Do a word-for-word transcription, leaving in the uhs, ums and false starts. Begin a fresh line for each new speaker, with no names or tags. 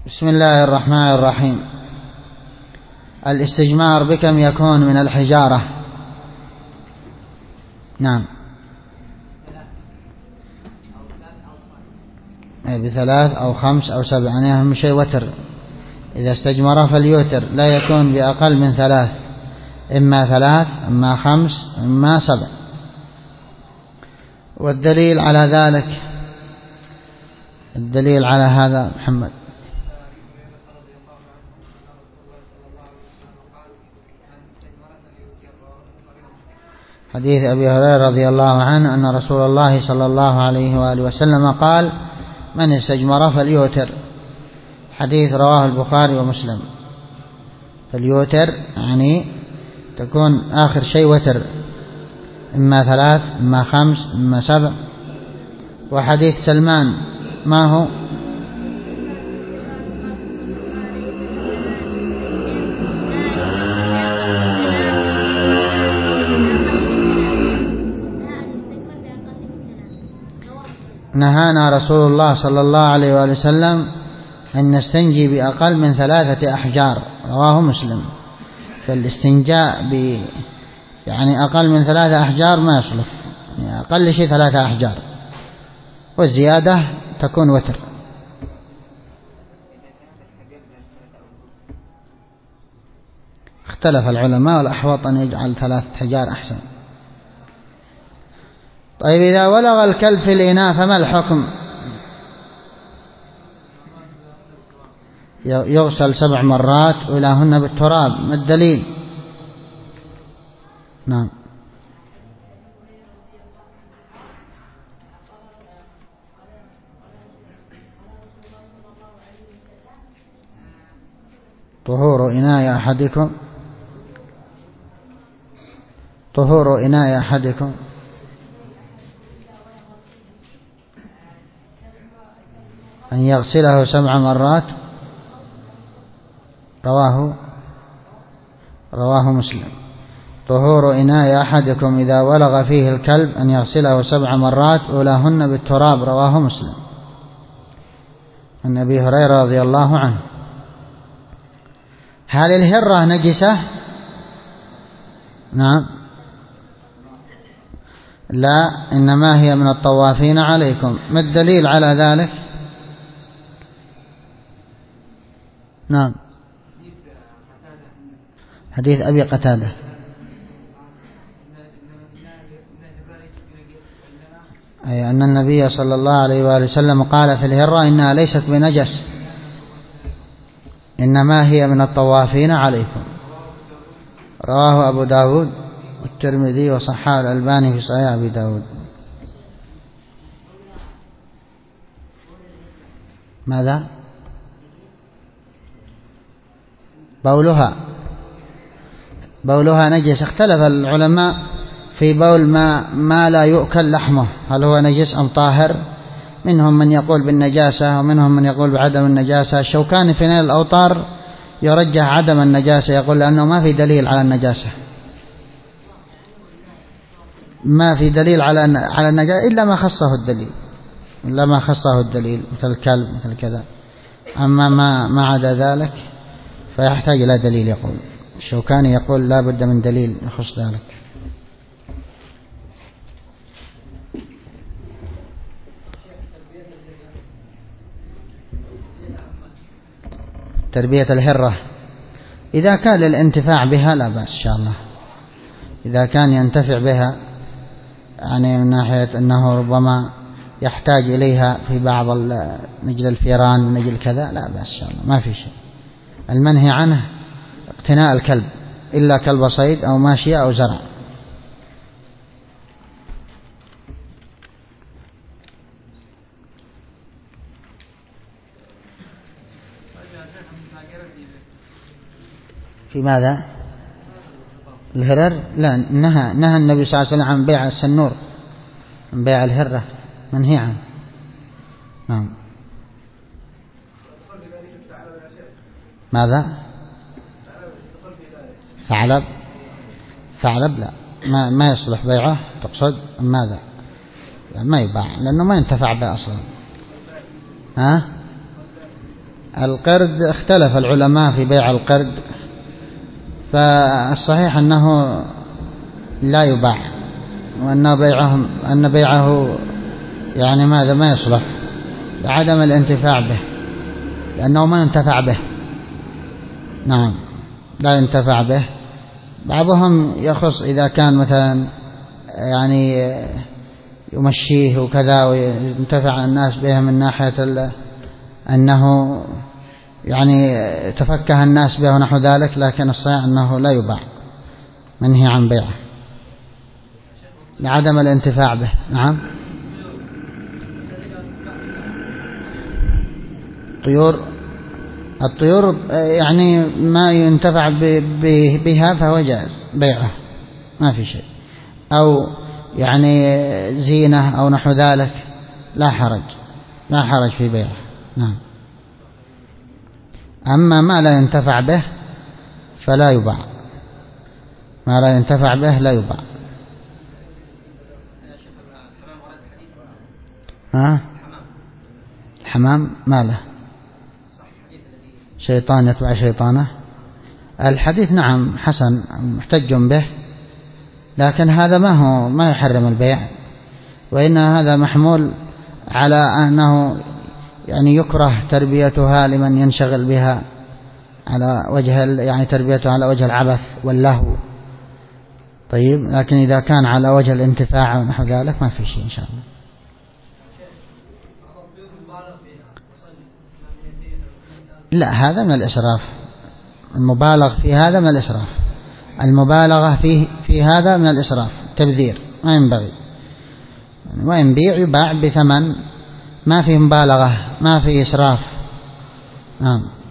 بسم الله الرحمن الرحيم. الاستجمار بكم يكون من الحجارة؟ نعم، بثلاث أو خمس أو سبع، يعني أهم شيء وتر. إذا استجمر فليوتر، لا يكون بأقل من ثلاث، إما ثلاث إما خمس إما سبع. والدليل على ذلك، الدليل على هذا محمد حديث أبي هريرة رضي الله عنه أن رسول الله صلى الله عليه وآله وسلم قال: من استجمر فليوتر. حديث رواه البخاري ومسلم. فليوتر يعني تكون آخر شيء وتر، إما ثلاث إما خمس إما سبع. وحديث سلمان ما هو؟ نهانا رسول الله صلى الله عليه وآله وسلم أن نستنجي بأقل من ثلاثة أحجار، رواه مسلم. فالاستنجاء ب يعني أقل من ثلاثة أحجار ما يصلح، يعني أقل شيء ثلاثة أحجار، والزيادة تكون وتر. اختلف العلماء، والأحوط أن يجعل ثلاثة أحجار أحسن. طيب، إذا ولغ الكلب في الإناء فما الحكم؟ يغسل سبع مرات وإلهن بالتراب. ما الدليل؟ نعم، طهور إناء أحدكم طهور إناء أحدكم أن يغسله سبع مرات، رواه رواه مسلم. طهور إناء أحدكم إذا ولغ فيه الكلب أن يغسله سبع مرات أولاهن بالتراب، رواه مسلم. عن أبي هريرة رضي الله عنه. هل الهرة نجسة؟ نعم، لا، إنما هي من الطوافين عليكم. ما الدليل على ذلك؟ نعم، حديث أبي قتادة. أي أن النبي صلى الله عليه وآله وسلم قال في الهرة إنها ليست بنجس، إنما هي من الطوافين عليكم. رواه أبو داود والترمذي وصححه الألباني في صحيح أبي داود. ماذا؟ بولها بولها نجس. اختلف العلماء في بول ما ما لا يؤكل لحمه، هل هو نجس أم طاهر؟ منهم من يقول بالنجاسة ومنهم من يقول بعدم النجاسة. الشوكاني في نيل الأوطار يرجح عدم النجاسة، يقول لأنه ما في دليل على النجاسة، ما في دليل على على النجاسة إلا ما خصه الدليل إلا ما خصه الدليل مثل الكلب مثل كذا. أما ما ما عدا ذلك فيحتاج إلى دليل. يقول الشوكاني يقول لا بد من دليل يخص ذلك. تربية الهرة إذا كان للانتفاع بها لا بأس إن شاء الله. إذا كان ينتفع بها يعني من ناحية أنه ربما يحتاج إليها في بعض نجل الفيران نجل كذا، لا بأس إن شاء الله، ما في شيء. المنهي عنه اقتناء الكلب إلا كلب صيد أو ماشية أو زرع. في ماذا؟ الهرر؟ لا، نهى نهى النبي صلى الله عليه وسلم عن بيع السنور، عن بيع الهرة، منهي عنه. نعم. ماذا؟ ثعلب؟ ثعلب لا، ما ما يصلح بيعه. تقصد ماذا؟ لا، ما يباع لأنه ما ينتفع به أصلا. ها؟ القرد اختلف العلماء في بيع القرد، فالصحيح أنه لا يباع، وأن بيعه أن بيعه يعني ماذا ما يصلح لعدم الانتفاع به، لأنه ما ينتفع به. نعم لا ينتفع به. بعضهم يخص إذا كان مثلا يعني يمشيه وكذا وينتفع الناس به من ناحية أنه يعني تفكه الناس به ونحو ذلك، لكن الصحيح أنه لا يباع، منهي عن بيعه لعدم الانتفاع به. نعم. طيور الطيور يعني ما ينتفع بها فهو جائز بيعه، ما في شيء، أو يعني زينة أو نحو ذلك لا حرج لا حرج في بيعه. نعم. أما ما لا ينتفع به فلا يباع، ما لا ينتفع به لا يباع. ها؟ الحمام ما له شيطان يتبع شيطانه. الحديث نعم حسن محتج به، لكن هذا ما هو ما يحرم البيع، وإن هذا محمول على أنه يعني يكره تربيتها لمن ينشغل بها على وجه يعني تربيتها على وجه العبث واللهو. طيب، لكن إذا كان على وجه الانتفاع ونحو ذلك ما في شيء إن شاء الله. لا، هذا من الإسراف، المبالغ في هذا من الإسراف، المبالغة فيه في هذا من الإسراف، تبذير ما ينبغي. وإن بيع يباع بثمن ما فيه مبالغة ما فيه إسراف. نعم.